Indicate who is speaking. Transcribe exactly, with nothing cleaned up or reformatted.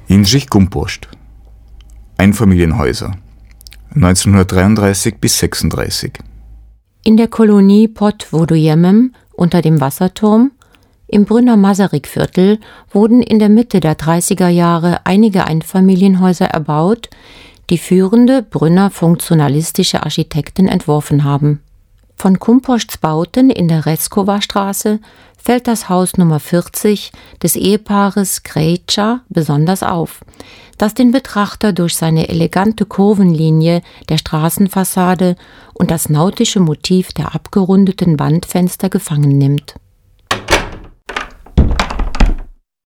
Speaker 1: Jindřich Kumpost. Einfamilienhäuser neunzehnhundertdreiunddreißig bis sechsunddreißig.
Speaker 2: In der Kolonie Pod Vodojemem unter dem Wasserturm im Brünner Masaryk-Viertel wurden in der Mitte der dreißiger Jahre einige Einfamilienhäuser erbaut, die führende Brünner funktionalistische Architekten entworfen haben. Von Kumposts Bauten in der Reskowa-Straße fällt das Haus Nummer vierzig des Ehepaares Krejča besonders auf, das den Betrachter durch seine elegante Kurvenlinie der Straßenfassade und das nautische Motiv der abgerundeten Wandfenster gefangen nimmt.